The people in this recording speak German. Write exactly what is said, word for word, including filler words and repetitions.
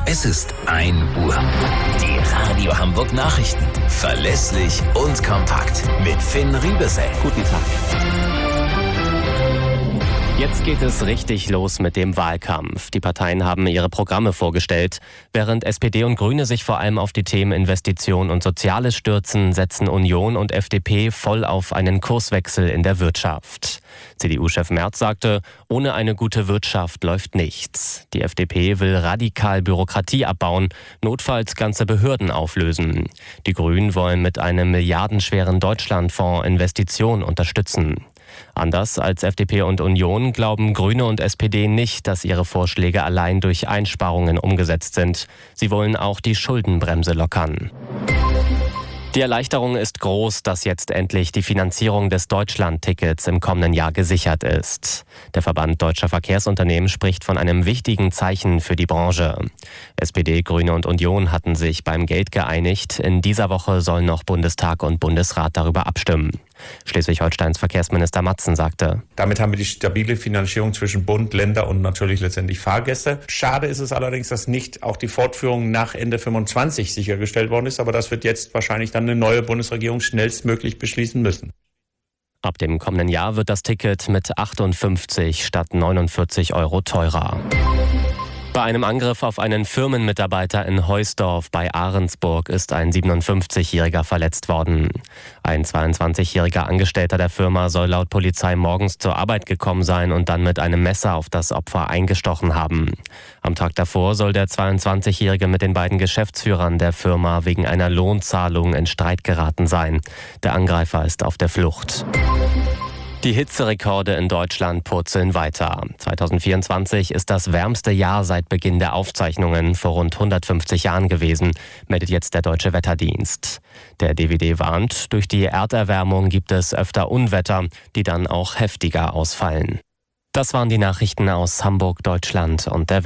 Es ist ein Uhr. Die Radio Hamburg Nachrichten. Verlässlich und kompakt. Mit Finn Riebesell. Guten Tag. Jetzt geht es richtig los mit dem Wahlkampf. Die Parteien haben ihre Programme vorgestellt. Während S P D und Grüne sich vor allem auf die Themen Investition und Soziales stürzen, setzen Union und F D P voll auf einen Kurswechsel in der Wirtschaft. C D U-Chef Merz sagte, ohne eine gute Wirtschaft läuft nichts. Die F D P will radikal Bürokratie abbauen, notfalls ganze Behörden auflösen. Die Grünen wollen mit einem milliardenschweren Deutschlandfonds Investitionen unterstützen. Anders als F D P und Union glauben Grüne und S P D nicht, dass ihre Vorschläge allein durch Einsparungen umgesetzt sind. Sie wollen auch die Schuldenbremse lockern. Die Erleichterung ist groß, dass jetzt endlich die Finanzierung des Deutschland-Tickets im kommenden Jahr gesichert ist. Der Verband Deutscher Verkehrsunternehmen spricht von einem wichtigen Zeichen für die Branche. S P D, Grüne und Union hatten sich beim Geld geeinigt. In dieser Woche sollen noch Bundestag und Bundesrat darüber abstimmen. Schleswig-Holsteins Verkehrsminister Matzen sagte: Damit haben wir die stabile Finanzierung zwischen Bund, Länder und natürlich letztendlich Fahrgäste. Schade ist es allerdings, dass nicht auch die Fortführung nach Ende fünfundzwanzig sichergestellt worden ist. Aber das wird jetzt wahrscheinlich dann eine neue Bundesregierung schnellstmöglich beschließen müssen. Ab dem kommenden Jahr wird das Ticket mit achtundfünfzig statt neunundvierzig Euro teurer. Bei einem Angriff auf einen Firmenmitarbeiter in Heusdorf bei Ahrensburg ist ein siebenundfünfzigjähriger verletzt worden. Ein zweiundzwanzigjähriger Angestellter der Firma soll laut Polizei morgens zur Arbeit gekommen sein und dann mit einem Messer auf das Opfer eingestochen haben. Am Tag davor soll der zweiundzwanzigjährige mit den beiden Geschäftsführern der Firma wegen einer Lohnzahlung in Streit geraten sein. Der Angreifer ist auf der Flucht. Die Hitzerekorde in Deutschland purzeln weiter. zweitausendvierundzwanzig ist das wärmste Jahr seit Beginn der Aufzeichnungen vor rund hundertfünfzig Jahren gewesen, meldet jetzt der Deutsche Wetterdienst. Der D W D warnt, durch die Erderwärmung gibt es öfter Unwetter, die dann auch heftiger ausfallen. Das waren die Nachrichten aus Hamburg, Deutschland und der Welt.